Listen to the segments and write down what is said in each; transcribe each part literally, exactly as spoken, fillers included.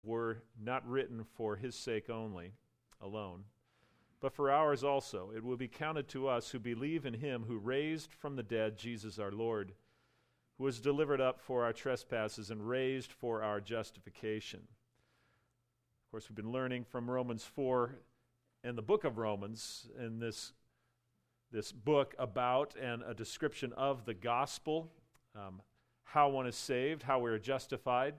were not written for his sake only, alone, but for ours also. It will be counted to us who believe in him who raised from the dead Jesus our Lord, who was delivered up for our trespasses and raised for our justification. Of course, we've been learning from Romans four and the book of Romans in this, this book about and a description of the gospel, um, how one is saved, how we are justified.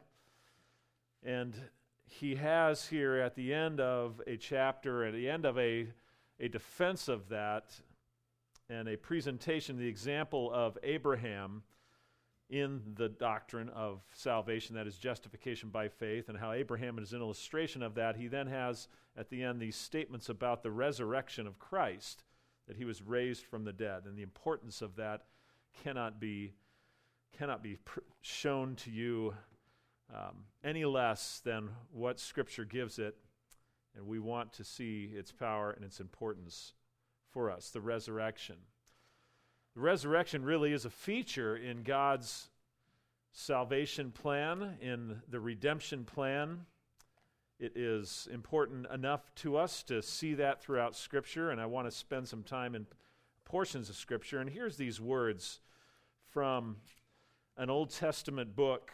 And he has here at the end of a chapter, at the end of a, a defense of that, and a presentation, the example of Abraham in the doctrine of salvation, that is justification by faith, and how Abraham is an illustration of that. He then has at the end these statements about the resurrection of Christ, that he was raised from the dead, and the importance of that cannot be, cannot be pr- shown to you Um, any less than what Scripture gives it, and we want to see its power and its importance for us, the resurrection. The resurrection really is a feature in God's salvation plan, in the redemption plan. It is important enough to us to see that throughout Scripture, and I want to spend some time in portions of Scripture. And here's these words from an Old Testament book,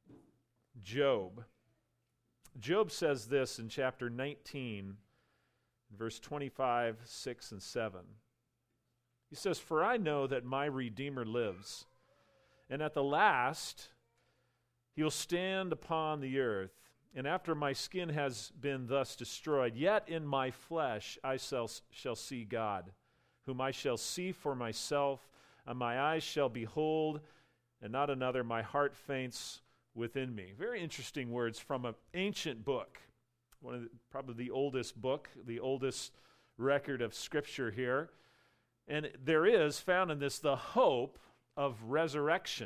Job. Job says this in chapter nineteen, verse twenty-five, six, and seven. He says, "For I know that my Redeemer lives, and at the last he will stand upon the earth. And after my skin has been thus destroyed, yet in my flesh I shall, shall see God, whom I shall see for myself, and my eyes shall behold, and not another. My heart faints within me." Very interesting words from an ancient book, one of the, probably the oldest book, the oldest record of Scripture here. And there is found in this the hope of resurrection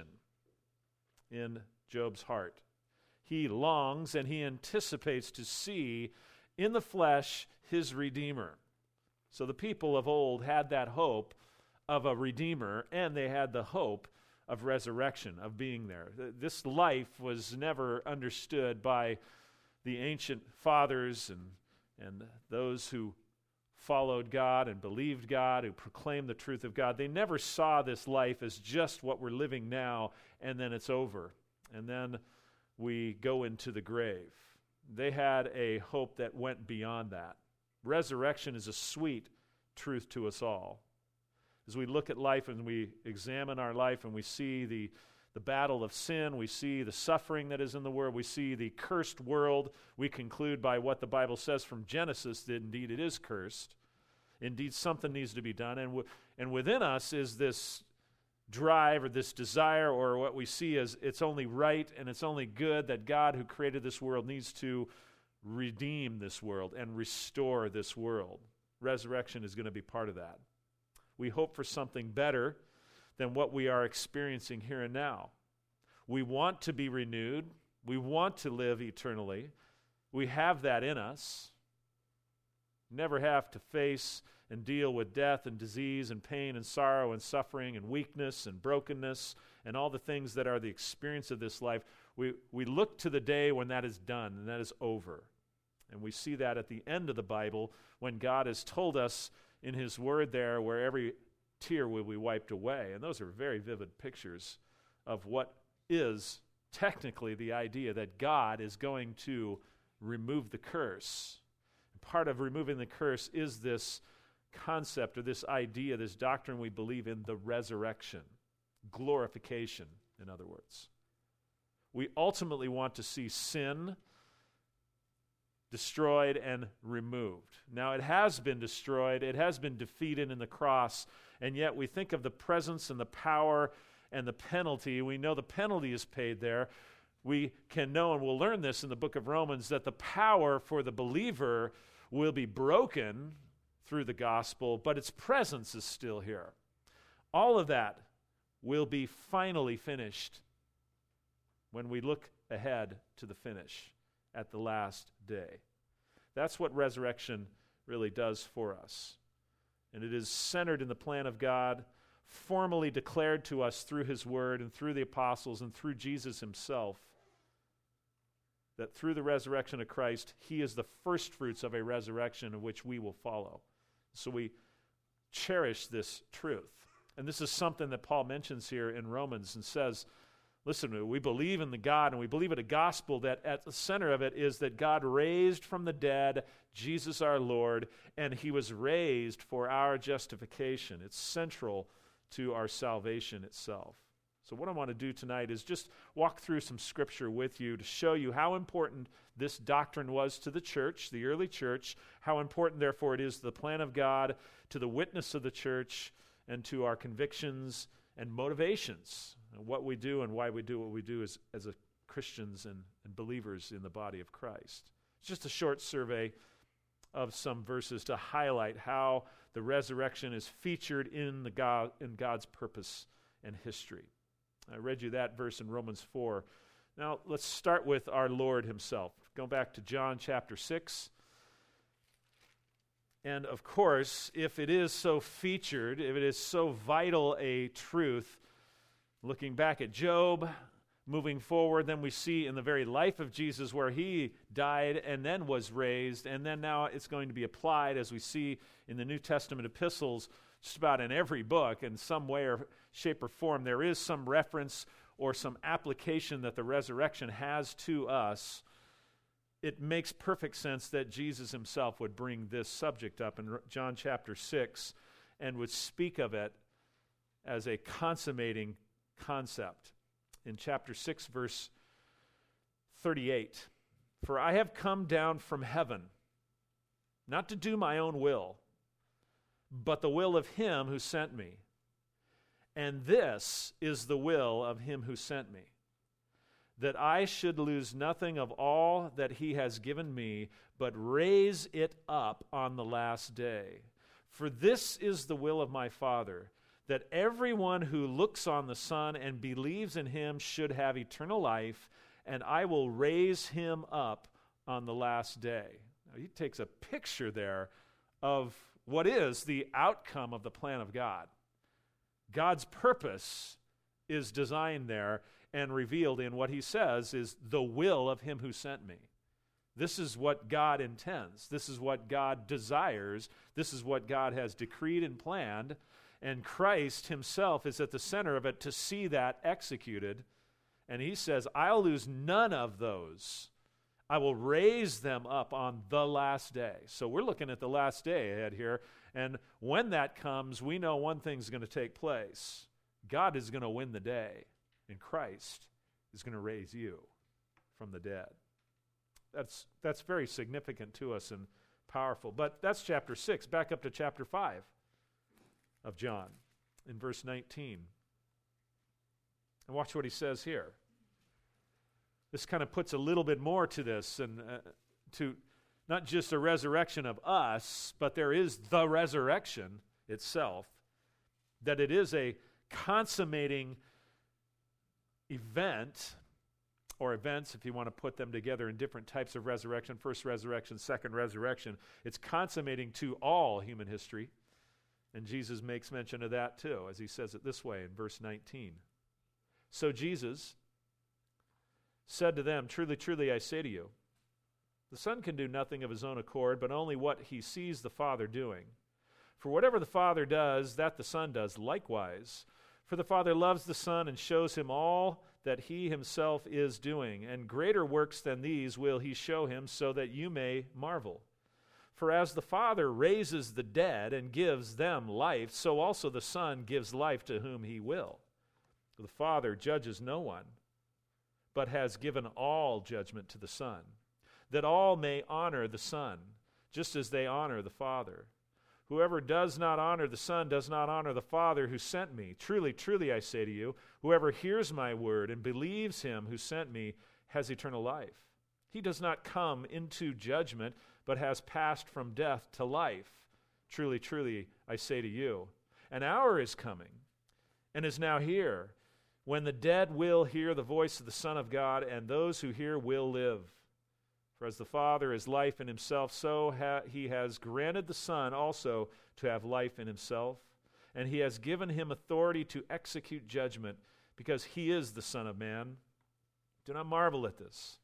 in Job's heart. He longs and he anticipates to see in the flesh his Redeemer. So the people of old had that hope of a Redeemer, and they had the hope of resurrection, of being there. This life was never understood by the ancient fathers and, and those who followed God and believed God, who proclaimed the truth of God. They never saw this life as just what we're living now, and then it's over. And then we go into the grave. They had a hope that went beyond that. Resurrection is a sweet truth to us all. As we look at life and we examine our life and we see the, the battle of sin, we see the suffering that is in the world, we see the cursed world, we conclude by what the Bible says from Genesis that indeed it is cursed. Indeed, something needs to be done. And, w- and within us is this drive or this desire, or what we see as it's only right and it's only good that God who created this world needs to redeem this world and restore this world. Resurrection is going to be part of that. We hope for something better than what we are experiencing here and now. We want to be renewed. We want to live eternally. We have that in us. Never have to face and deal with death and disease and pain and sorrow and suffering and weakness and brokenness and all the things that are the experience of this life. We, we look to the day when that is done and that is over. And we see that at the end of the Bible when God has told us in his word there where every tear will be wiped away. And those are very vivid pictures of what is technically the idea that God is going to remove the curse. And part of removing the curse is this concept or this idea, this doctrine we believe in, the resurrection, glorification, in other words. We ultimately want to see sin destroyed and removed. Now, it has been destroyed, it has been defeated in the cross, and yet we think of the presence and the power and the penalty. We know the penalty is paid there. We can know, and we'll learn this in the book of Romans, that the power for the believer will be broken through the gospel, but its presence is still here. All of that will be finally finished when we look ahead to the finish at the last day. That's what resurrection really does for us. And it is centered in the plan of God, formally declared to us through his word and through the apostles and through Jesus himself. that through the resurrection of Christ, he is the first fruits of a resurrection in which we will follow. So we cherish this truth. And this is something that Paul mentions here in Romans and says, listen, we believe in the God, and we believe in a gospel that at the center of it is that God raised from the dead Jesus our Lord, and he was raised for our justification. It's central to our salvation itself. So what I want to do tonight is just walk through some scripture with you to show you how important this doctrine was to the church, the early church, how important, therefore, it is to the plan of God, to the witness of the church, and to our convictions and motivations, and what we do and why we do what we do as, as a Christians and, and believers in the body of Christ. It's just a short survey of some verses to highlight how the resurrection is featured in, the God, in God's purpose and history. I read you that verse in Romans four. Now let's start with our Lord himself. Go back to John chapter six. And of course, if it is so featured, if it is so vital a truth, looking back at Job, moving forward, then we see in the very life of Jesus where he died and then was raised, and then now it's going to be applied as we see in the New Testament epistles, just about in every book, in some way or shape or form, there is some reference or some application that the resurrection has to us. It makes perfect sense that Jesus himself would bring this subject up in John chapter six and would speak of it as a consummating concept. In chapter six, verse thirty-eight, "For I have come down from heaven, not to do my own will, but the will of him who sent me. And this is the will of him who sent me, that I should lose nothing of all that he has given me, but raise it up on the last day. For this is the will of my Father, that everyone who looks on the Son and believes in him should have eternal life, and I will raise him up on the last day." Now, he takes a picture there of what is the outcome of the plan of God. God's purpose is designed there and revealed in what he says is the will of him who sent me. This is what God intends. This is what God desires. This is what God has decreed and planned. And Christ himself is at the center of it to see that executed. And he says, I'll lose none of those. I will raise them up on the last day. So we're looking at the last day ahead here. And when that comes, we know one thing's going to take place. God is going to win the day. And Christ is going to raise you from the dead. That's, that's very significant to us and powerful. But that's chapter six. Back up to chapter five of John in verse nineteen. And watch what he says here. This kind of puts a little bit more to this, and uh, to not just a resurrection of us, but there is the resurrection itself, that it is a consummating event, or events if you want to put them together in different types of resurrection, first resurrection, second resurrection. It's consummating to all human history, and Jesus makes mention of that too, as he says it this way in verse nineteen. So Jesus said to them, "Truly, truly, I say to you, the Son can do nothing of his own accord, but only what he sees the Father doing. For whatever the Father does, that the Son does likewise. For the Father loves the Son and shows him all that he himself is doing, and greater works than these will he show him, so that you may marvel. For as the Father raises the dead and gives them life, so also the Son gives life to whom he will. The Father judges no one, but has given all judgment to the Son, that all may honor the Son, just as they honor the Father. Whoever does not honor the Son does not honor the Father who sent me. Truly, truly, I say to you, whoever hears my word and believes him who sent me has eternal life. He does not come into judgment, but has passed from death to life. Truly, truly, I say to you, an hour is coming, and is now here, when the dead will hear the voice of the Son of God, and those who hear will live. For as the Father is life in himself, so ha- he has granted the Son also to have life in himself. And he has given him authority to execute judgment, because he is the Son of Man. Do not marvel at this,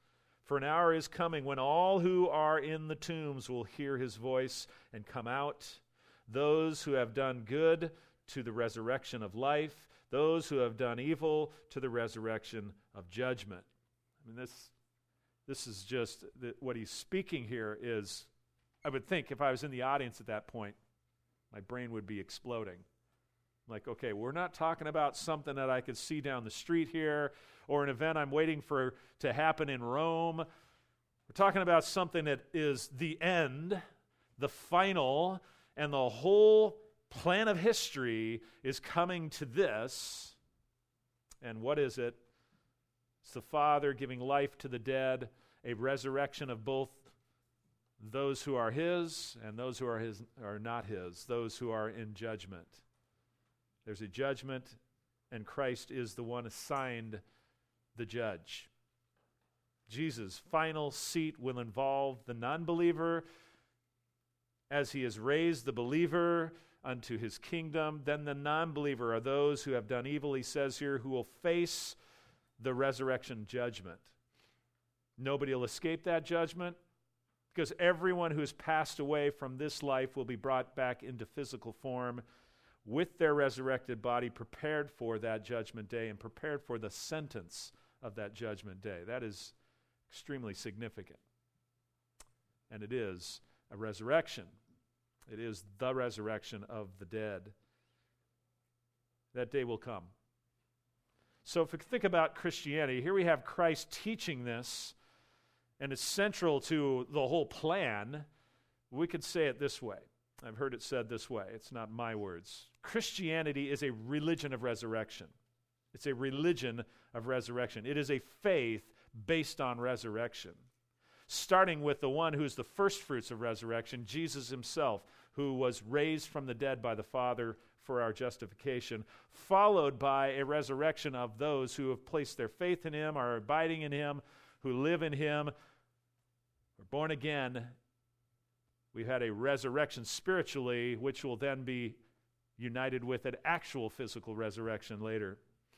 For an hour is coming when all who are in the tombs will hear his voice and come out, those who have done good to the resurrection of life, those who have done evil to the resurrection of judgment. I mean, this, this is just, the, what he's speaking here is, I would think if I was in the audience at that point, my brain would be exploding. Like, okay, we're not talking about something that I could see down the street here or an event I'm waiting for to happen in Rome. We're talking about something that is the end, the final, and the whole plan of history is coming to this. And what is it? It's the Father giving life to the dead, a resurrection of both those who are his and those who are his are not his, those who are in judgment. There's a judgment, and Christ is the one assigned the judge. Jesus' final seat will involve the non-believer as he has raised the believer unto his kingdom. Then the non-believer are those who have done evil, he says here, who will face the resurrection judgment. Nobody will escape that judgment because everyone who has passed away from this life will be brought back into physical form with their resurrected body, prepared for that judgment day and prepared for the sentence of that judgment day. That is extremely significant. And it is a resurrection. It is the resurrection of the dead. That day will come. So if we think about Christianity, here we have Christ teaching this, and it's central to the whole plan. We could say it this way. I've heard it said this way. It's not my words. Christianity is a religion of resurrection. It's a religion of resurrection. It is a faith based on resurrection, starting with the one who is the first fruits of resurrection, Jesus himself, who was raised from the dead by the Father for our justification, followed by a resurrection of those who have placed their faith in him, are abiding in him, who live in him, are born again. We've had a resurrection spiritually, which will then be united with an actual physical resurrection later.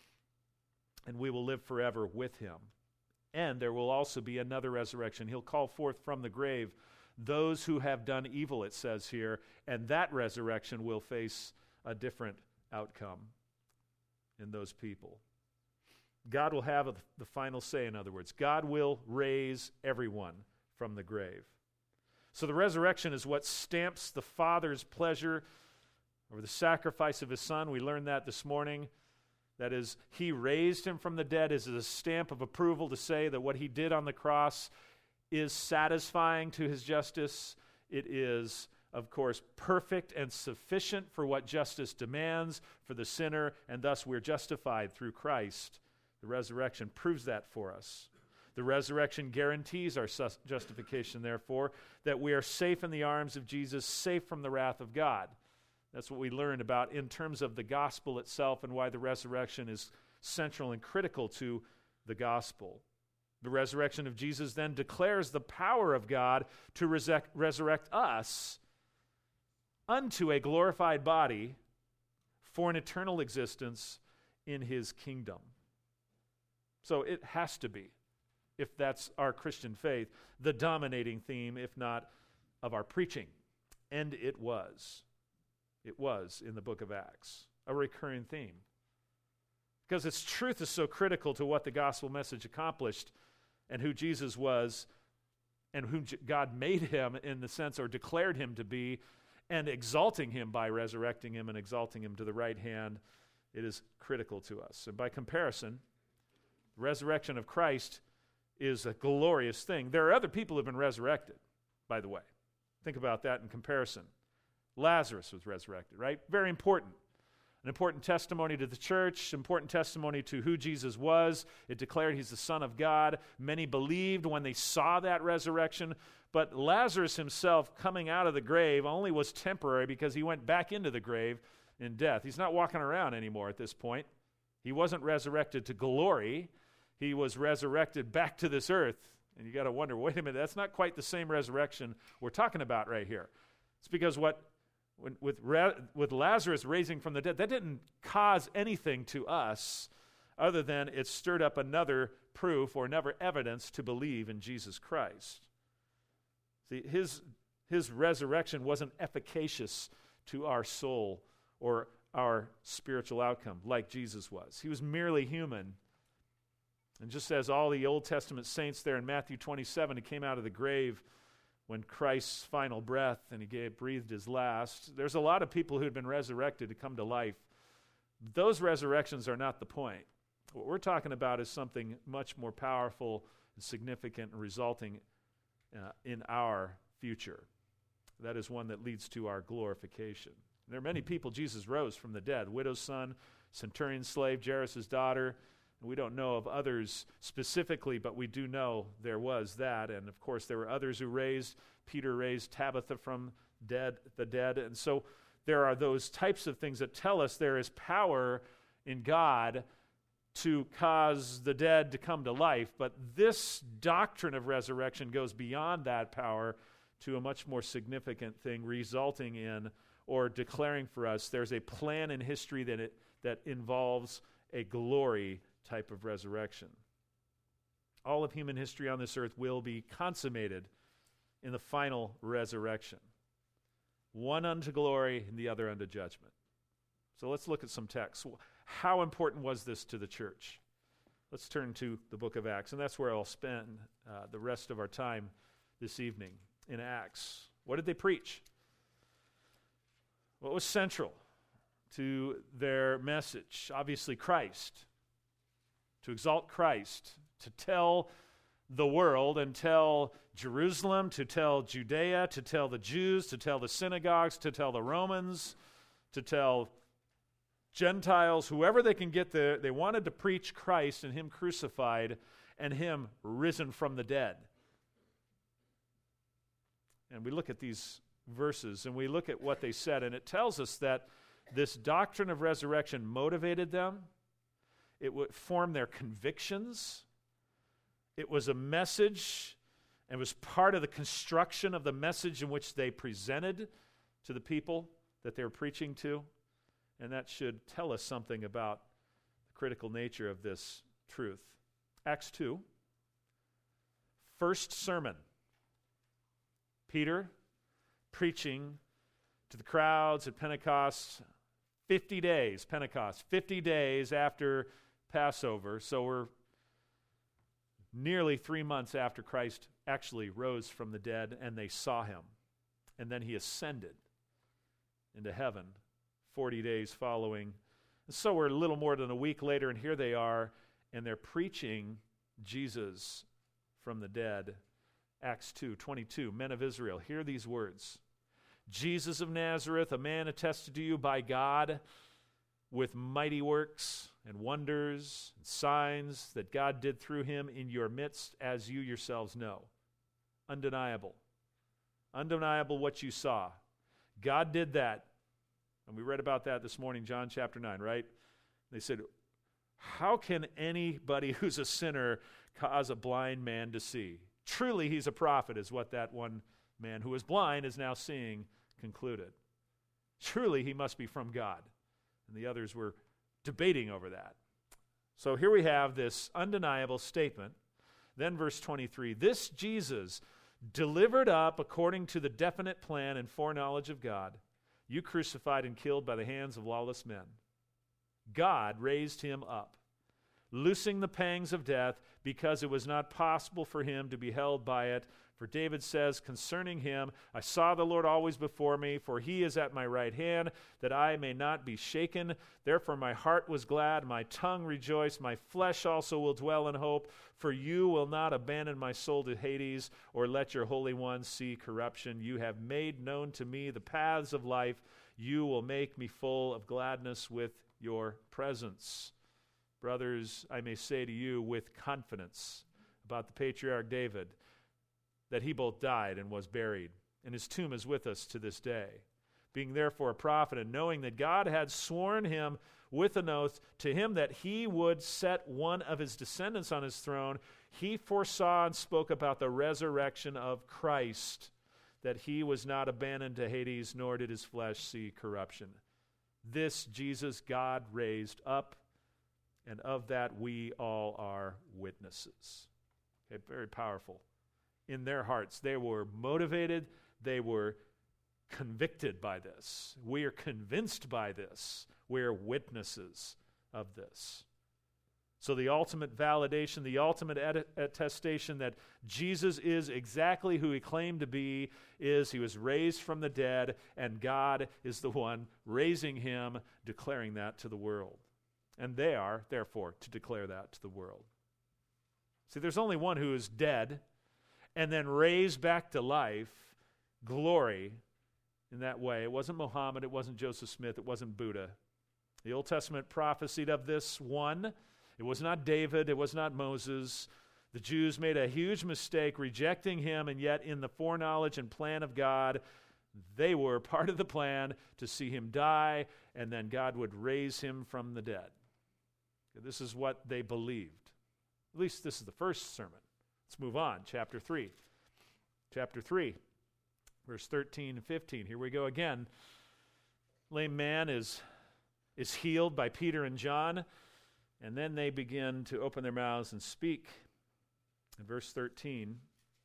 And we will live forever with him. And there will also be another resurrection. He'll call forth from the grave those who have done evil, it says here, and that resurrection will face a different outcome in those people. God will have a, the final say, in other words. God will raise everyone from the grave. So the resurrection is what stamps the Father's pleasure over the sacrifice of his Son. We learned that this morning. That is, he raised him from the dead as a stamp of approval to say that what he did on the cross is satisfying to his justice. It is, of course, perfect and sufficient for what justice demands for the sinner, and thus we're justified through Christ. The resurrection proves that for us. The resurrection guarantees our sus- justification, therefore, that we are safe in the arms of Jesus, safe from the wrath of God. That's what we learned about in terms of the gospel itself and why the resurrection is central and critical to the gospel. The resurrection of Jesus then declares the power of God to resec- resurrect us unto a glorified body for an eternal existence in his kingdom. So it has to be, if that's our Christian faith, the dominating theme, if not of our preaching. And it was. It was in the book of Acts, a recurring theme. Because its truth is so critical to what the gospel message accomplished and who Jesus was and whom God made him in the sense, or declared him to be, and exalting him by resurrecting him and exalting him to the right hand. It is critical to us. And by comparison, the resurrection of Christ is a glorious thing. There are other people who have been resurrected, by the way. Think about that in comparison. Lazarus was resurrected, right? Very important. An important testimony to the church, important testimony to who Jesus was. It declared he's the Son of God. Many believed when they saw that resurrection. But Lazarus himself, coming out of the grave, only was temporary because he went back into the grave in death. He's not walking around anymore at this point. He wasn't resurrected to glory. He was resurrected back to this earth. And you got to wonder, wait a minute, that's not quite the same resurrection we're talking about right here. It's because what when, with, with Lazarus raising from the dead, that didn't cause anything to us other than it stirred up another proof or another evidence to believe in Jesus Christ. See, his, his resurrection wasn't efficacious to our soul or our spiritual outcome like Jesus was. He was merely human. And just as all the Old Testament saints there in Matthew twenty-seven, he came out of the grave when Christ's final breath and he gave, breathed his last. There's a lot of people who had been resurrected to come to life. Those resurrections are not the point. What we're talking about is something much more powerful and significant and resulting uh, in our future. That is one that leads to our glorification. There are many people Jesus rose from the dead. Widow's son, centurion's slave, Jairus' daughter. We don't know of others specifically, but we do know there was that. And of course, there were others who raised. Peter raised Tabitha from dead, the dead. And so there are those types of things that tell us there is power in God to cause the dead to come to life. But this doctrine of resurrection goes beyond that power to a much more significant thing, resulting in or declaring for us there's a plan in history that it, that involves a glory type of resurrection. All of human history on this earth will be consummated in the final resurrection. One unto glory and the other unto judgment. So let's look at some texts. How important was this to the church? Let's turn to the book of Acts, and that's where I'll spend uh, the rest of our time this evening, in Acts. What did they preach? What was central to their message? Obviously, Christ. To exalt Christ, to tell the world and tell Jerusalem, to tell Judea, to tell the Jews, to tell the synagogues, to tell the Romans, to tell Gentiles, whoever they can get there. They wanted to preach Christ and Him crucified and Him risen from the dead. And we look at these verses and we look at what they said, and it tells us that this doctrine of resurrection motivated them. It would form their convictions. It was a message and was part of the construction of the message in which they presented to the people that they were preaching to. And that should tell us something about the critical nature of this truth. Acts two, first sermon. Peter preaching to the crowds at Pentecost, fifty days, Pentecost, fifty days after Passover, so we're nearly three months after Christ actually rose from the dead and they saw Him. And then He ascended into heaven forty days following. And so we're a little more than a week later, and here they are, and they're preaching Jesus from the dead. Acts two twenty-two, men of Israel, hear these words. Jesus of Nazareth, a man attested to you by God with mighty works and wonders and signs that God did through Him in your midst, as you yourselves know. Undeniable. Undeniable what you saw. God did that. And we read about that this morning, John chapter nine, right? They said, how can anybody who's a sinner cause a blind man to see? Truly he's a prophet, is what that one man who was blind is now seeing concluded. Truly he must be from God. And the others were debating over that. So here we have this undeniable statement. Then verse twenty-three, this Jesus, delivered up according to the definite plan and foreknowledge of God, you crucified and killed by the hands of lawless men. God raised Him up, loosing the pangs of death, because it was not possible for Him to be held by it. For David says concerning Him, I saw the Lord always before me, for He is at my right hand, that I may not be shaken. Therefore my heart was glad, my tongue rejoiced, my flesh also will dwell in hope. For you will not abandon my soul to Hades, or let your Holy One see corruption. You have made known to me the paths of life. You will make me full of gladness with your presence. Brothers, I may say to you with confidence about the patriarch David, that he both died and was buried, and his tomb is with us to this day. Being therefore a prophet, and knowing that God had sworn him with an oath to him that he would set one of his descendants on his throne, he foresaw and spoke about the resurrection of Christ, that he was not abandoned to Hades, nor did his flesh see corruption. This Jesus God raised up, and of that we all are witnesses. Okay, very powerful. In their hearts, they were motivated, they were convicted by this. We are convinced by this. We are witnesses of this. So the ultimate validation, the ultimate att- attestation that Jesus is exactly who he claimed to be is he was raised from the dead, and God is the one raising him, declaring that to the world. And they are, therefore, to declare that to the world. See, there's only one who is dead and then raised back to life, glory, in that way. It wasn't Muhammad, it wasn't Joseph Smith, it wasn't Buddha. The Old Testament prophesied of this one. It was not David, it was not Moses. The Jews made a huge mistake rejecting him, and yet in the foreknowledge and plan of God, they were part of the plan to see him die, and then God would raise him from the dead. This is what they believed. At least this is the first sermon. Let's move on. Chapter three. Chapter three, verse thirteen and fifteen. Here we go again. Lame man is, is healed by Peter and John, and then they begin to open their mouths and speak. In verse thirteen,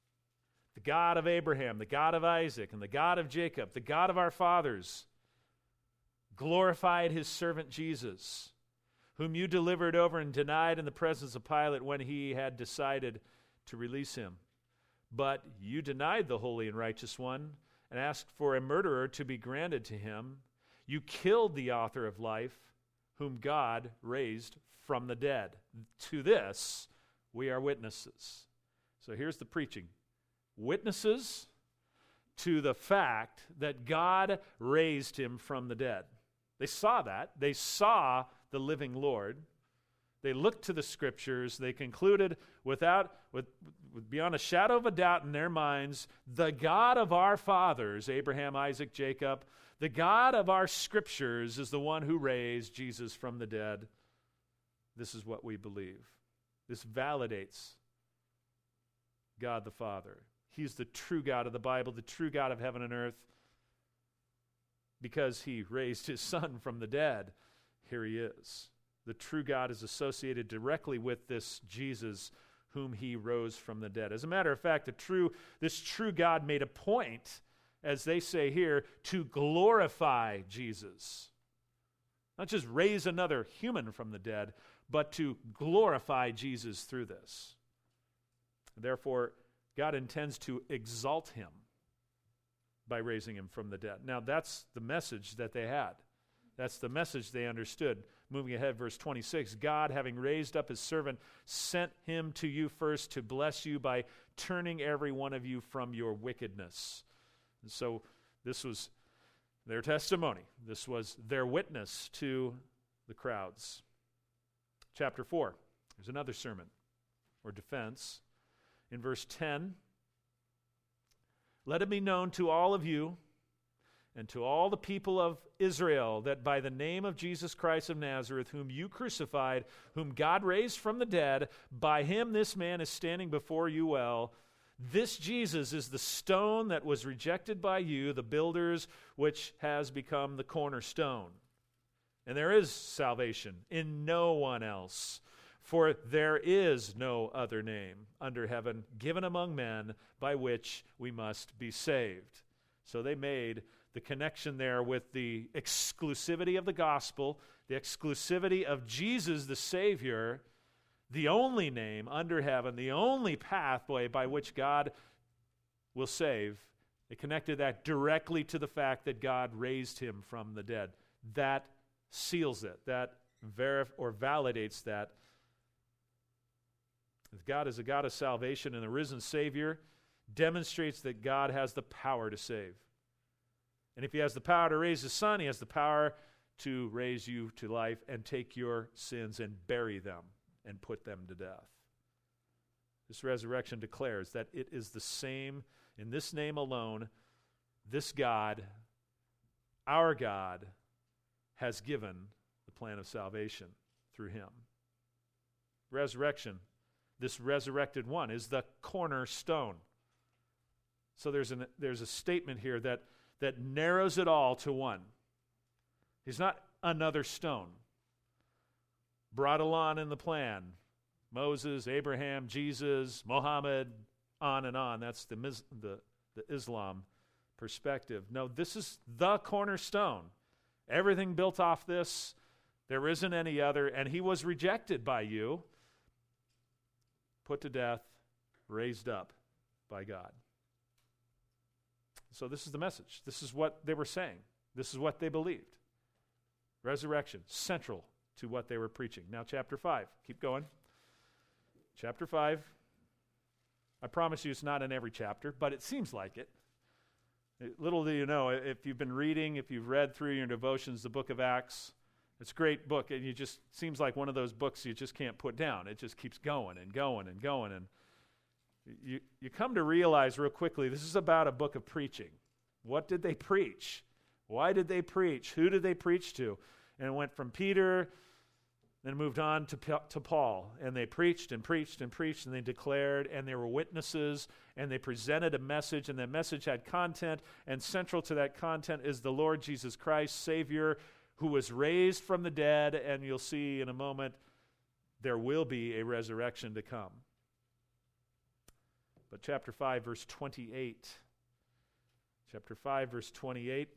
the God of Abraham, the God of Isaac, and the God of Jacob, the God of our fathers, glorified his servant Jesus, whom you delivered over and denied in the presence of Pilate when he had decided to release him. But you denied the holy and righteous one and asked for a murderer to be granted to him. You killed the author of life, whom God raised from the dead. To this we are witnesses. So here's the preaching. Witnesses to the fact that God raised him from the dead. They saw that. They saw the living Lord. They looked to the Scriptures. They concluded without, with, with beyond a shadow of a doubt in their minds, the God of our fathers, Abraham, Isaac, Jacob, the God of our Scriptures is the one who raised Jesus from the dead. This is what we believe. This validates God the Father. He's the true God of the Bible, the true God of heaven and earth, because he raised his Son from the dead. Here he is. The true God is associated directly with this Jesus whom he rose from the dead. As a matter of fact, the true, this true God made a point, as they say here, to glorify Jesus. Not just raise another human from the dead, but to glorify Jesus through this. Therefore, God intends to exalt him by raising him from the dead. Now, that's the message that they had. That's the message they understood. Moving ahead, verse twenty-six, God, having raised up his servant, sent him to you first to bless you by turning every one of you from your wickedness. And so this was their testimony. This was their witness to the crowds. Chapter four, there's another sermon or defense. In verse ten, let it be known to all of you and to all the people of Israel that by the name of Jesus Christ of Nazareth, whom you crucified, whom God raised from the dead, by him this man is standing before you well. This Jesus is the stone that was rejected by you, the builders, which has become the cornerstone. And there is salvation in no one else, for there is no other name under heaven given among men by which we must be saved. So they made the connection there with the exclusivity of the gospel, the exclusivity of Jesus the Savior, the only name under heaven, the only pathway by which God will save. They connected that directly to the fact that God raised him from the dead. That seals it. That verif- or validates that. God is a God of salvation, and the risen Savior demonstrates that God has the power to save. And if he has the power to raise his Son, he has the power to raise you to life and take your sins and bury them and put them to death. This resurrection declares that it is the same, in this name alone, this God, our God, has given the plan of salvation through him. Resurrection, this resurrected one, is the cornerstone. So there's, an, there's a statement here that that narrows it all to one. He's not another stone. brought along in the plan. Moses, Abraham, Jesus, Muhammad, on and on. That's the, the, the Islam perspective. No, this is the cornerstone. Everything built off this. There isn't any other. And he was rejected by you, put to death, raised up by God. So this is the message. This is what they were saying. This is what they believed. Resurrection, central to what they were preaching. Now chapter five. Keep going. Chapter five. I promise you it's not in every chapter, but it seems like it. Little do you know, if you've been reading, if you've read through your devotions, the book of Acts, it's a great book, and you just seems like one of those books you just can't put down. It just keeps going and going and going, and you you come to realize real quickly, this is about a book of preaching. What did they preach? Why did they preach? Who did they preach to? And it went from Peter, then moved on to, to Paul, and they preached and preached and preached, and they declared, and they were witnesses, and they presented a message, and that message had content, and central to that content is the Lord Jesus Christ, Savior, who was raised from the dead, and you'll see in a moment there will be a resurrection to come. But chapter five, verse twenty-eight. Chapter five, verse twenty-eight.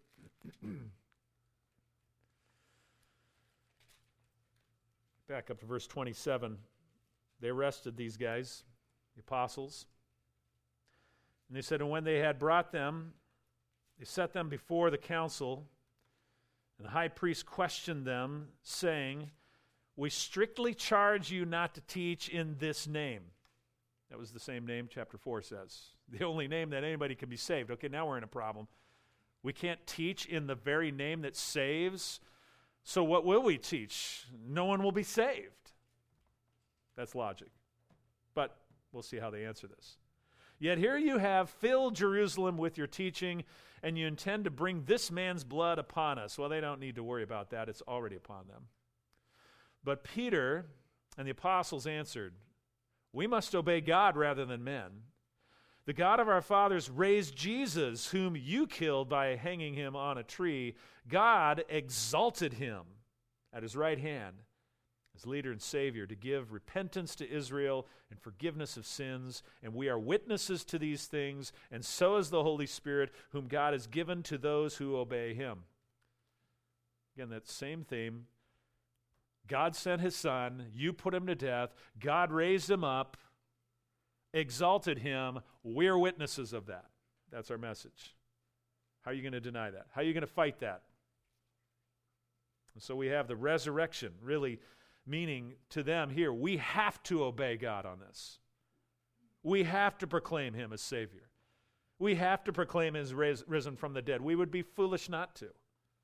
Back up to verse twenty-seven. They arrested these guys, the apostles. And they said, and when they had brought them, they set them before the council. And the high priest questioned them, saying, we strictly charge you not to teach in this name. That was the same name chapter four says. The only name that anybody can be saved. Okay, now we're in a problem. We can't teach in the very name that saves. So what will we teach? No one will be saved. That's logic. But we'll see how they answer this. Yet here you have filled Jerusalem with your teaching, and you intend to bring this man's blood upon us. Well, they don't need to worry about that. It's already upon them. But Peter and the apostles answered, we must obey God rather than men. The God of our fathers raised Jesus, whom you killed by hanging him on a tree. God exalted him at his right hand as leader and Savior to give repentance to Israel and forgiveness of sins. And we are witnesses to these things, and so is the Holy Spirit, whom God has given to those who obey him. Again, that same theme. God sent his son. You put him to death. God raised him up, exalted him. We're witnesses of that. That's our message. How are you going to deny that? How are you going to fight that? And so we have the resurrection, really meaning to them here, we have to obey God on this. We have to proclaim him as Savior. We have to proclaim him as ris- risen from the dead. We would be foolish not to.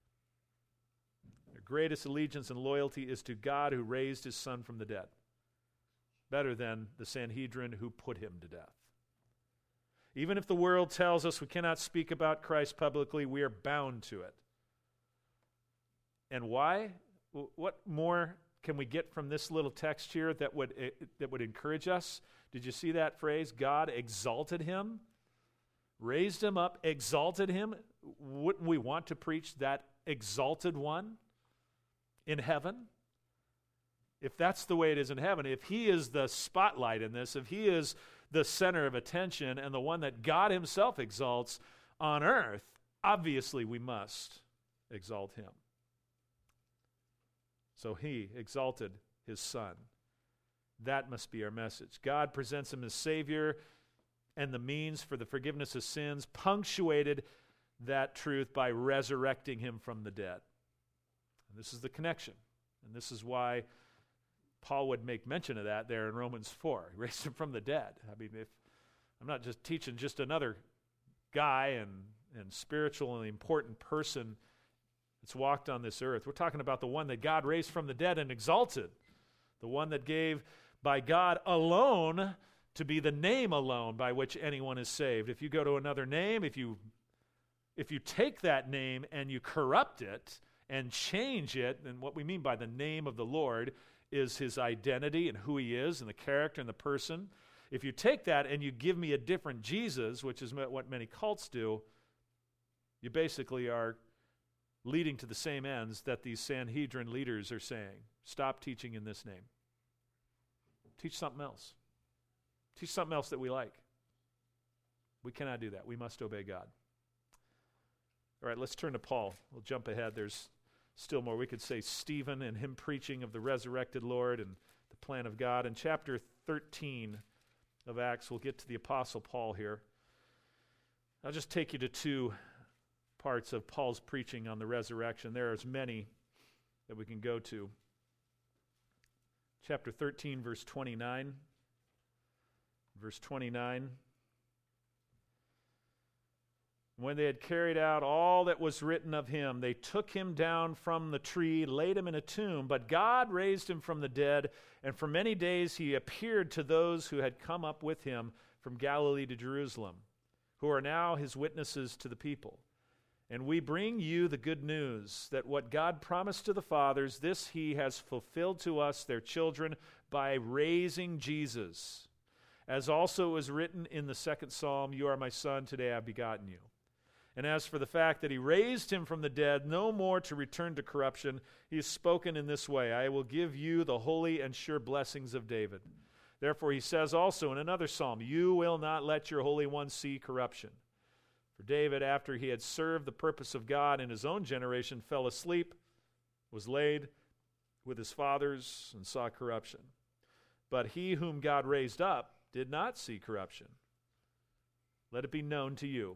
Their greatest allegiance and loyalty is to God who raised his son from the dead, better than the Sanhedrin who put him to death. Even if the world tells us we cannot speak about Christ publicly, we are bound to it. And why? What more can we get from this little text here that would uh, that would encourage us? Did you see that phrase? God exalted him, raised him up, exalted him. Wouldn't we want to preach that exalted one in heaven? If that's the way it is in heaven, if he is the spotlight in this, if he is the center of attention and the one that God himself exalts on earth, obviously we must exalt him. So he exalted his son. That must be our message. God presents him as Savior and the means for the forgiveness of sins, punctuated that truth by resurrecting him from the dead. And this is the connection. And this is why Paul would make mention of that there in Romans four. He raised him from the dead. I mean, if I'm not just teaching just another guy and, and spiritual and important person that's walked on this earth. We're talking about the one that God raised from the dead and exalted. The one that gave by God alone to be the name alone by which anyone is saved. If you go to another name, if you if you take that name and you corrupt it and change it, then what we mean by the name of the Lord is his identity and who he is and the character and the person. If you take that and you give me a different Jesus, which is what many cults do, you basically are leading to the same ends that these Sanhedrin leaders are saying. Stop teaching in this name. Teach something else. Teach something else that we like. We cannot do that. We must obey God. All right, let's turn to Paul. We'll jump ahead. There's still more. We could say Stephen and him preaching of the resurrected Lord and the plan of God. In chapter thirteen of Acts, we'll get to the Apostle Paul here. I'll just take you to two parts of Paul's preaching on the resurrection. There are as many that we can go to. Chapter thirteen, verse twenty-nine. Verse twenty-nine. When they had carried out all that was written of him, they took him down from the tree, laid him in a tomb. But God raised him from the dead, and for many days he appeared to those who had come up with him from Galilee to Jerusalem, who are now his witnesses to the people. And we bring you the good news that what God promised to the fathers, this he has fulfilled to us, their children, by raising Jesus. As also is written in the second psalm, you are my son, today I have begotten you. And as for the fact that he raised him from the dead, no more to return to corruption, he has spoken in this way, I will give you the holy and sure blessings of David. Therefore he says also in another psalm, you will not let your Holy One see corruption. For David, after he had served the purpose of God in his own generation, fell asleep, was laid with his fathers, and saw corruption. But he whom God raised up did not see corruption. Let it be known to you,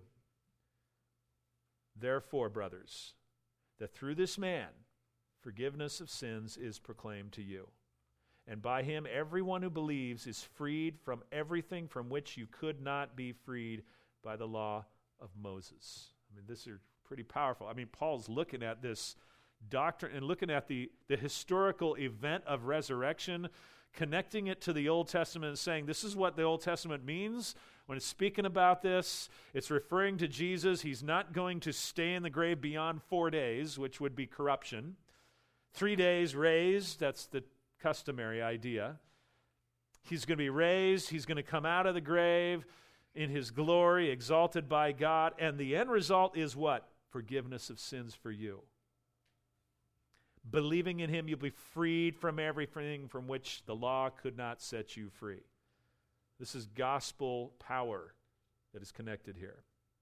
therefore, brothers, that through this man forgiveness of sins is proclaimed to you. And by him everyone who believes is freed from everything from which you could not be freed by the law of Moses. I mean, this is pretty powerful. I mean, Paul's looking at this doctrine and looking at the, the historical event of resurrection, connecting it to the Old Testament and saying, this is what the Old Testament means. When it's speaking about this, it's referring to Jesus. He's not going to stay in the grave beyond four days, which would be corruption. Three days raised, that's the customary idea. He's going to be raised. He's going to come out of the grave in his glory, exalted by God. And the end result is what? Forgiveness of sins for you. Believing in him, you'll be freed from everything from which the law could not set you free. This is gospel power that is connected here.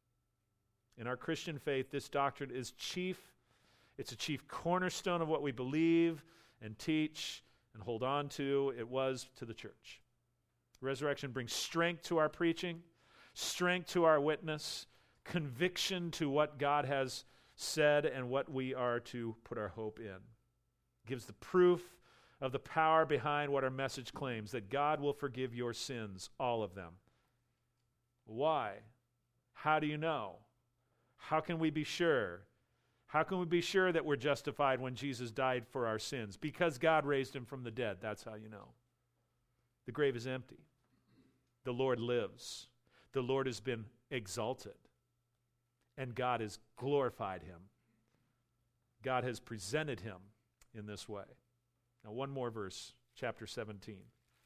In our Christian faith, this doctrine is chief. It's a chief cornerstone of what we believe and teach and hold on to. It was to the church. Resurrection brings strength to our preaching, strength to our witness, conviction to what God has said and what we are to put our hope in. It gives the proof of the power behind what our message claims, that God will forgive your sins, all of them. Why? How do you know? How can we be sure? How can we be sure that we're justified when Jesus died for our sins? Because God raised him from the dead. That's how you know. The grave is empty. The Lord lives. The Lord has been exalted. And God has glorified him. God has presented him in this way. Now, one more verse, chapter seventeen.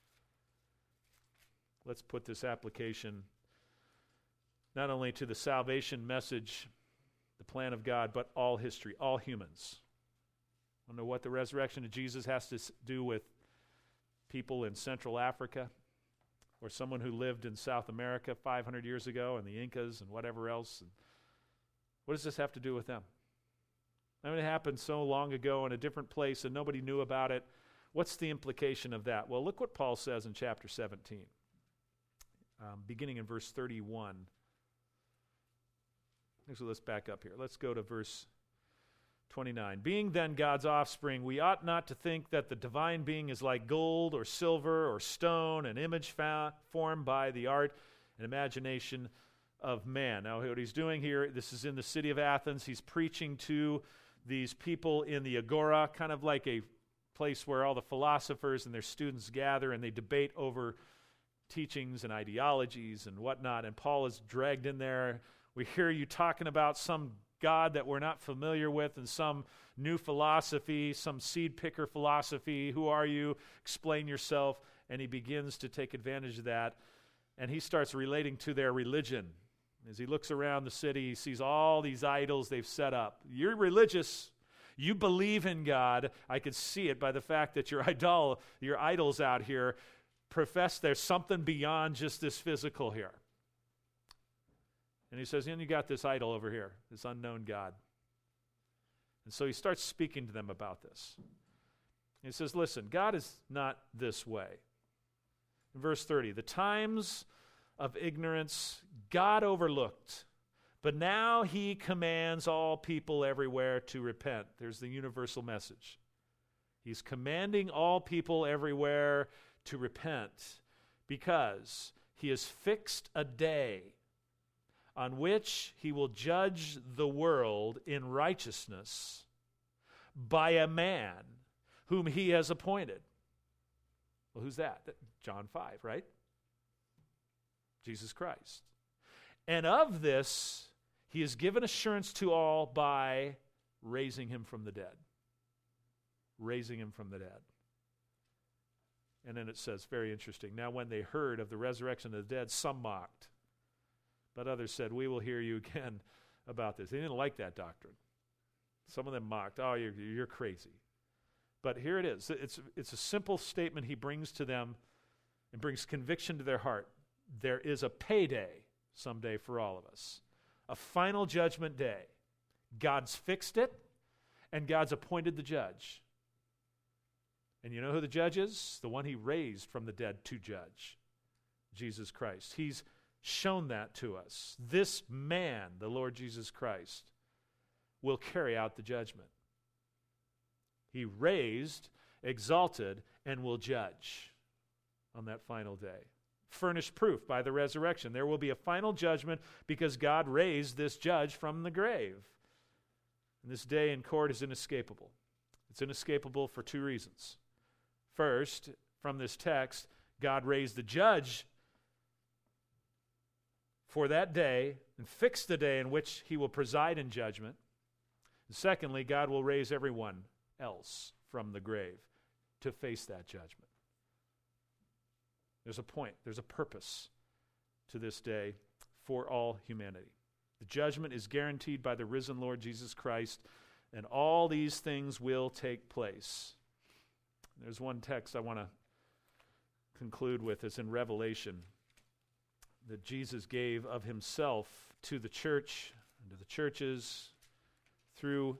Let's put this application not only to the salvation message, the plan of God, but all history, all humans. I don't know what the resurrection of Jesus has to do with people in Central Africa or someone who lived in South America five hundred years ago and the Incas and whatever else. And what does this have to do with them? I mean, it happened so long ago in a different place and nobody knew about it. What's the implication of that? Well, look what Paul says in chapter seventeen, um, beginning in verse thirty-one. So let's back up here. Let's go to verse twenty-nine. Being then God's offspring, we ought not to think that the divine being is like gold or silver or stone, an image found, formed by the art and imagination of man. Now, what he's doing here, this is in the city of Athens. He's preaching to these people in the agora, kind of like a place where all the philosophers and their students gather and they debate over teachings and ideologies and whatnot. And Paul is dragged in there. We hear you talking about some God that we're not familiar with and some new philosophy, some seed picker philosophy. Who are you? Explain yourself. And he begins to take advantage of that. And he starts relating to their religion. As he looks around the city, he sees all these idols they've set up. You're religious. You believe in God. I could see it by the fact that your idol, your idols out here profess there's something beyond just this physical here. And he says, and you got this idol over here, this unknown God. And so he starts speaking to them about this. He says, listen, God is not this way. In verse thirty, the times of ignorance God overlooked, but now he commands all people everywhere to repent. There's the universal message. He's commanding all people everywhere to repent because he has fixed a day on which he will judge the world in righteousness by a man whom he has appointed. Well, who's that? John five, right? Jesus Christ. And of this, he has given assurance to all by raising him from the dead. Raising him from the dead. And then it says, very interesting, now when they heard of the resurrection of the dead, some mocked. But others said, we will hear you again about this. They didn't like that doctrine. Some of them mocked, oh, you're, you're crazy. But here it is. It's, it's a simple statement he brings to them and brings conviction to their heart. There is a payday someday for all of us. A final judgment day. God's fixed it, and God's appointed the judge. And you know who the judge is? The one he raised from the dead to judge. Jesus Christ. He's shown that to us. This man, the Lord Jesus Christ, will carry out the judgment. He raised, exalted, and will judge on that final day. Furnished proof by the resurrection. There will be a final judgment because God raised this judge from the grave. And this day in court is inescapable. It's inescapable for two reasons. First, from this text, God raised the judge for that day and fixed the day in which he will preside in judgment. And secondly, God will raise everyone else from the grave to face that judgment. There's a point, there's a purpose to this day for all humanity. The judgment is guaranteed by the risen Lord Jesus Christ, and all these things will take place. There's one text I want to conclude with. It's in Revelation that Jesus gave of himself to the church and to the churches through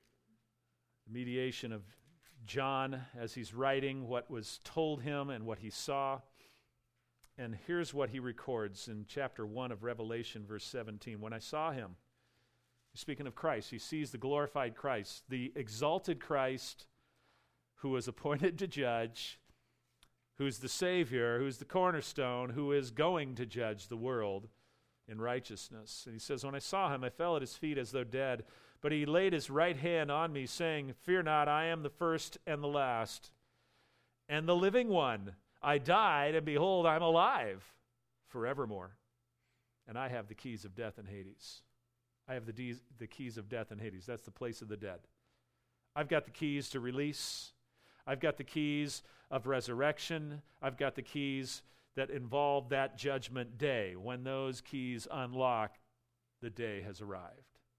the mediation of John as he's writing what was told him and what he saw. And here's what he records in chapter one of Revelation, verse seventeen. When I saw him, speaking of Christ, he sees the glorified Christ, the exalted Christ who was appointed to judge, who's the Savior, who's the cornerstone, who is going to judge the world in righteousness. And he says, when I saw him, I fell at his feet as though dead. But he laid his right hand on me, saying, fear not, I am the first and the last, and the living one. I died, and behold, I'm alive forevermore. And I have the keys of death and Hades. I have the, de- the keys of death and Hades. That's the place of the dead. I've got the keys to release. I've got the keys of resurrection. I've got the keys that involve that judgment day. When those keys unlock, the day has arrived.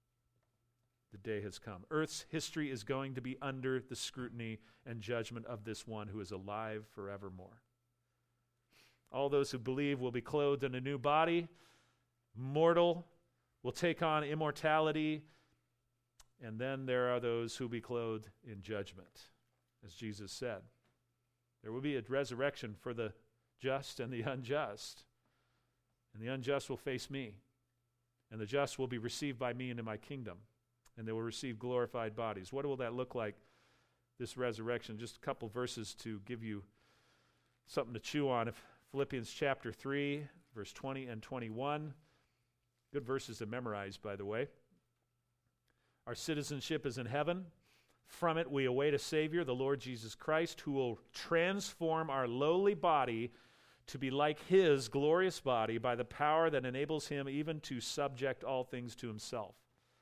The day has come. Earth's history is going to be under the scrutiny and judgment of this one who is alive forevermore. All those who believe will be clothed in a new body, mortal, will take on immortality, and then there are those who will be clothed in judgment, as Jesus said. There will be a resurrection for the just and the unjust, and the unjust will face me, and the just will be received by me into my kingdom, and they will receive glorified bodies. What will that look like, this resurrection? Just a couple verses to give you something to chew on. If Philippians chapter three, verse twenty and twenty-one. Good verses to memorize, by the way. Our citizenship is in heaven. From it we await a Savior, the Lord Jesus Christ, who will transform our lowly body to be like his glorious body by the power that enables him even to subject all things to himself.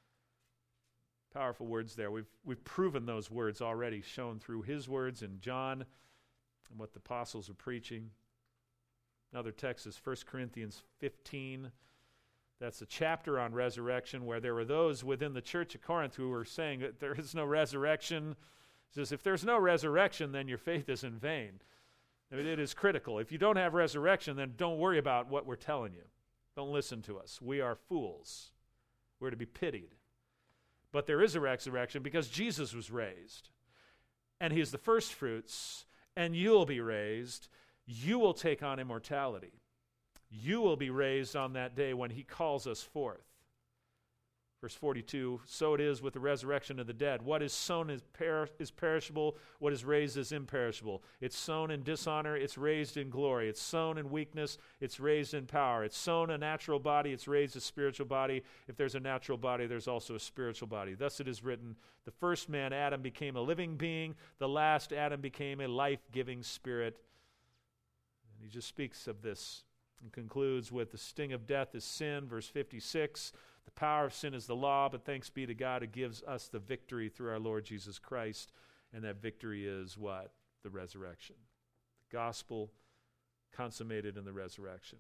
Powerful words there. We've, we've proven those words already, shown through his words in John and what the apostles are preaching. Another text is First Corinthians fifteen. That's a chapter on resurrection where there were those within the church of Corinth who were saying that there is no resurrection. It says, if there's no resurrection, then your faith is in vain. I mean, it is critical. If you don't have resurrection, then don't worry about what we're telling you. Don't listen to us. We are fools. We're to be pitied. But there is a resurrection because Jesus was raised. And he is the first fruits, and you'll be raised. You will take on immortality. You will be raised on that day when he calls us forth. Verse forty-two, so it is with the resurrection of the dead. What is sown is, per- is perishable. What is raised is imperishable. It's sown in dishonor. It's raised in glory. It's sown in weakness. It's raised in power. It's sown a natural body. It's raised a spiritual body. If there's a natural body, there's also a spiritual body. Thus it is written, the first man, Adam, became a living being. The last, Adam, became a life-giving spirit. And he just speaks of this and concludes with the sting of death is sin, verse fifty-six. The power of sin is the law, but thanks be to God who gives us the victory through our Lord Jesus Christ. And that victory is what? The resurrection. The gospel consummated in the resurrection.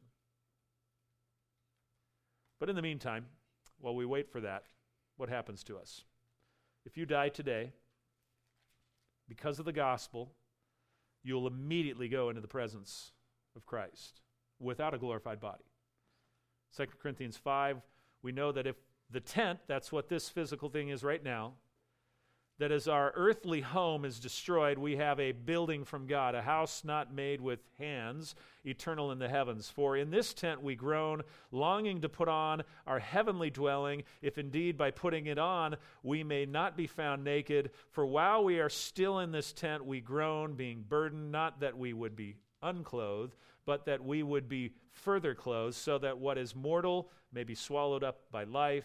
But in the meantime, while we wait for that, what happens to us? If you die today, because of the gospel, you'll immediately go into the presence of Christ without a glorified body. Second Corinthians five, we know that if the tent, that's what this physical thing is right now, that as our earthly home is destroyed, we have a building from God, a house not made with hands, eternal in the heavens. For in this tent we groan, longing to put on our heavenly dwelling, if indeed by putting it on we may not be found naked. For while we are still in this tent we groan, being burdened, not that we would be unclothed, but that we would be further clothed, so that what is mortal may be swallowed up by life.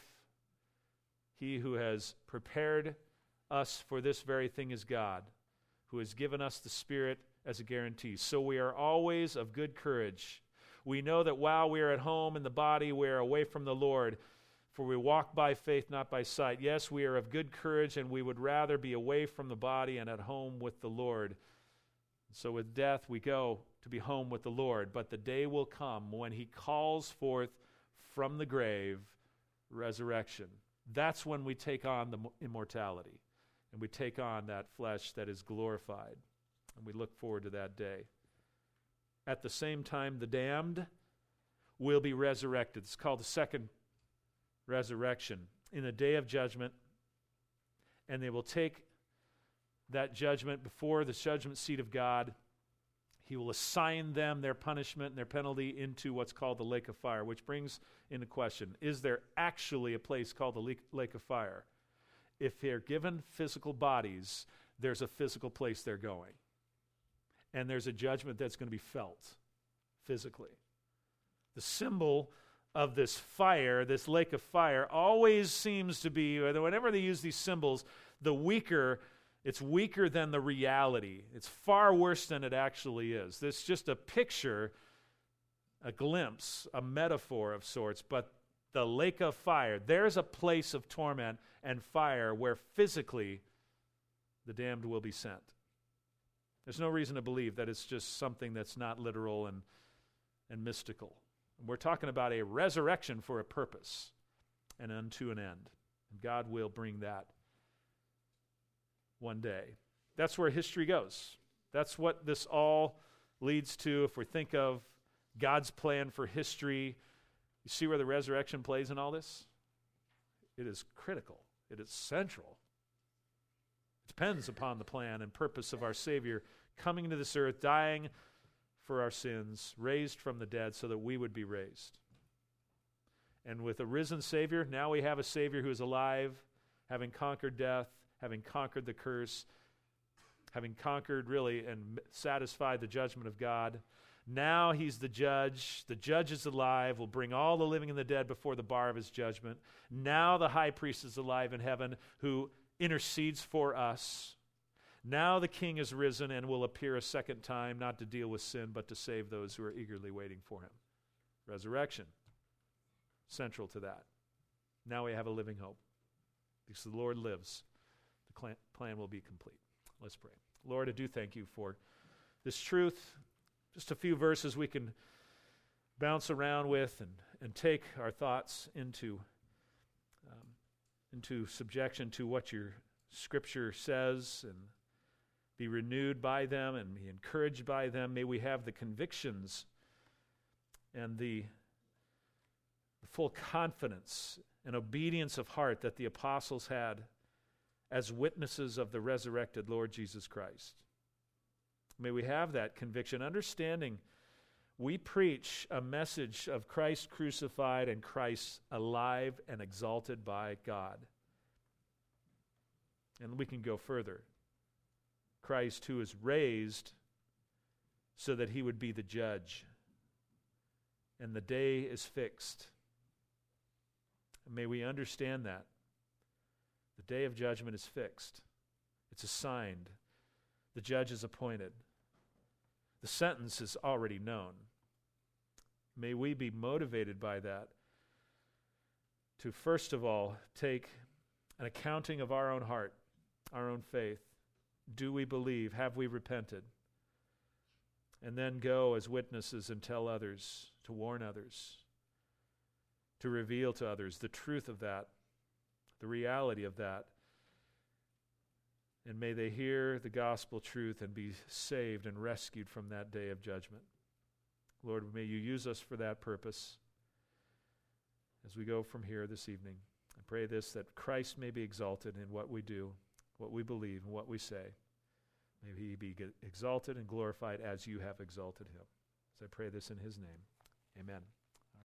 He who has prepared us for this very thing is God, who has given us the Spirit as a guarantee. So we are always of good courage. We know that while we are at home in the body, we are away from the Lord, for we walk by faith, not by sight. Yes, we are of good courage, and we would rather be away from the body and at home with the Lord. So with death we go to be home with the Lord, but the day will come when he calls forth from the grave resurrection. That's when we take on the immortality, and we take on that flesh that is glorified, and we look forward to that day. At the same time, the damned will be resurrected. It's called the second resurrection in the day of judgment, and they will take that judgment before the judgment seat of God. He will assign them their punishment and their penalty into what's called the lake of fire, which brings into question, is there actually a place called the lake of fire? If they're given physical bodies, there's a physical place they're going. And there's a judgment that's going to be felt physically. The symbol of this fire, this lake of fire, always seems to be, whenever they use these symbols, the weaker It's weaker than the reality. It's far worse than it actually is. This is just a picture, a glimpse, a metaphor of sorts, but the lake of fire, there's a place of torment and fire where physically the damned will be sent. There's no reason to believe that it's just something that's not literal and, and mystical. We're talking about a resurrection for a purpose and unto an end. And God will bring that one day. That's where history goes. That's what this all leads to. If we think of God's plan for history, you see where the resurrection plays in all this? It is critical. It is central. It depends upon the plan and purpose of our Savior coming to this earth, dying for our sins, raised from the dead so that we would be raised. And with a risen Savior, now we have a Savior who is alive, having conquered death, having conquered the curse, having conquered really and satisfied the judgment of God. Now he's the judge. The judge is alive, will bring all the living and the dead before the bar of his judgment. Now the high priest is alive in heaven who intercedes for us. Now the king is risen and will appear a second time, not to deal with sin, but to save those who are eagerly waiting for him. Resurrection, central to that. Now we have a living hope because the Lord lives. Plan will be complete. Let's pray. Lord, I do thank you for this truth. Just a few verses we can bounce around with and, and take our thoughts into, um, into subjection to what your Scripture says, and be renewed by them and be encouraged by them. May we have the convictions and the, the full confidence and obedience of heart that the apostles had as witnesses of the resurrected Lord Jesus Christ. May we have that conviction, understanding we preach a message of Christ crucified and Christ alive and exalted by God. And we can go further. Christ who is raised so that he would be the judge. And the day is fixed. And may we understand that. The day of judgment is fixed. It's assigned. The judge is appointed. The sentence is already known. May we be motivated by that to first of all take an accounting of our own heart, our own faith. Do we believe? Have we repented? And then go as witnesses and tell others, to warn others, to reveal to others the truth of that, the reality of that. And may they hear the gospel truth and be saved and rescued from that day of judgment. Lord, may you use us for that purpose as we go from here this evening. I pray this, that Christ may be exalted in what we do, what we believe, and what we say. May he be exalted and glorified as you have exalted him. So I pray this in his name. Amen.